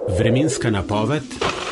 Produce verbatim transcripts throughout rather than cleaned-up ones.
Vremenska napoved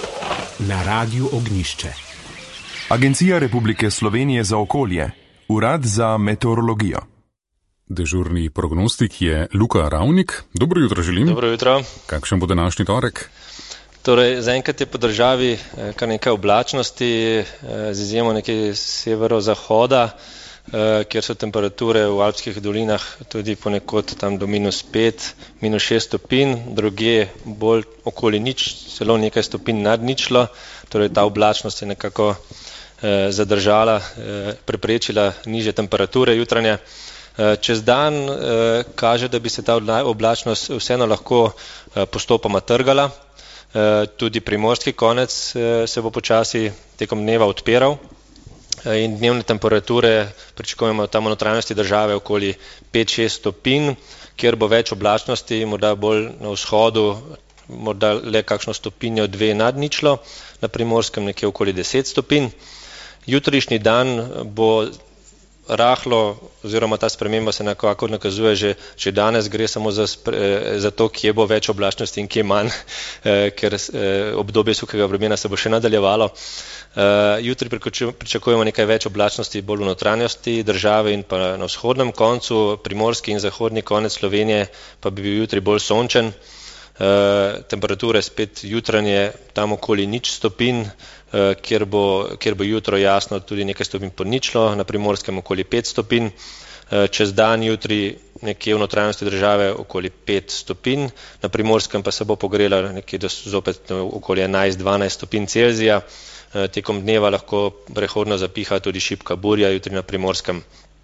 na Radiu Ognjišče. Agencija Republike Slovenije za okolje, Urad za meteorologijo. Dežurni prognostik je Luka Ravnik. Dobro jutro želim. Dobro jutro. Kakšen bo današnji torek? Torej, zaenkrat je po državi kar nekaj oblačnosti, z izjemo nekaj severozahoda, kjer so temperature v alpskih dolinah tudi ponekod tam do minus pet, minus šest stopinj, drugje bolj okoli nič, celo nekaj stopinj nad ničlo. Torej, ta oblačnost je nekako eh, zadržala, eh, preprečila nižje temperature jutranje. Eh, čez dan eh, kaže, da bi se ta oblačnost vseeno lahko eh, postopoma trgala. Eh, tudi primorski konec eh, se bo počasi tekom dneva odpiral. In dnevne temperature pričakujemo tam v notranjosti države okoli pet šest stopinj, kjer bo več oblačnosti, morda bolj na vzhodu, morda le kakšno stopinjo dve nad ničlo, na primorskem nekje okoli deset stopinj. Jutrišnji dan bo rahlo, oziroma ta sprememba se nekako nakazuje že, že danes, gre samo za, za to, kje bo več oblačnosti in kje manj, ker obdobje suhega vremena se bo še nadaljevalo. Jutri pričakujemo nekaj več oblačnosti bolj v notranjosti države in pa na vzhodnem koncu, primorski in zahodni konec Slovenije pa bi bil jutri bolj sončen. Temperature spet jutranje tam okoli nič stopinj, kjer bo, kjer bo jutro jasno tudi nekaj stopinj pod ničlo, na primorskem okoli pet stopinj, čez dan jutri nekje v notranjosti države okoli pet stopinj, na primorskem pa se bo pogrela nekje do zopet okoli enajst dvanajst stopinj Celzija. Tekom dneva lahko prehodno zapiha tudi šibka burja jutri na primorskem.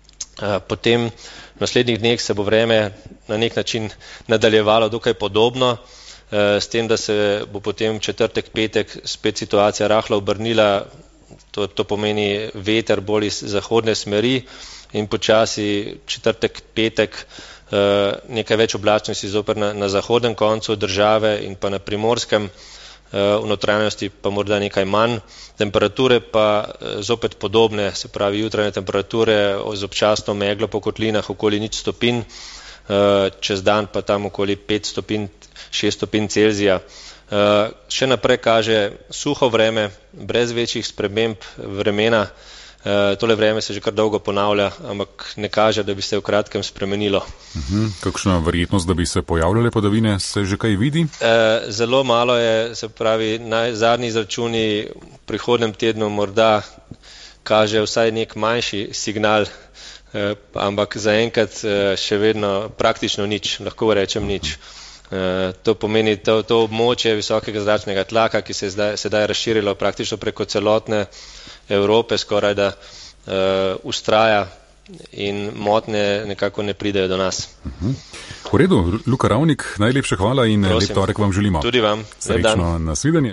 Potem v naslednjih dneh se bo vreme na nek način nadaljevalo dokaj podobno, s tem, da se bo potem četrtek, petek spet situacija rahlo obrnila, to, to pomeni veter bolj iz zahodne smeri in počasi četrtek, petek nekaj več oblačnosti zopet na, na zahodnem koncu države in pa na primorskem, v notranjosti pa morda nekaj manj. Temperature pa zopet podobne, se pravi jutranje temperature z občasno meglo po kotlinah okoli nič stopinj, čez dan pa tam okoli pet stopinj, šest stopinj Celzija. Še naprej kaže suho vreme, brez večjih sprememb vremena. Tole vreme se že kar dolgo ponavlja, ampak ne kaže, da bi se v kratkem spremenilo. Uhum. Kakšna verjetnost, da bi se pojavljale padavine, se že kaj vidi? Zelo malo je, se pravi, zadnji izračuni v prihodnem tednu morda kaže vsaj nek manjši signal, ampak zaenkrat še vedno praktično nič, lahko rečem nič. To pomeni to, to območje visokega zračnega tlaka, ki se je zdaj, sedaj razširilo praktično preko celotne Evrope, skoraj da uh, ustraja in motnje nekako ne pridejo do nas. Uh-huh. V redu, Luka Ravnik, najlepša hvala in Prosim. Lep torek vam želimo. Tudi vam. Srečno, nasvidenje.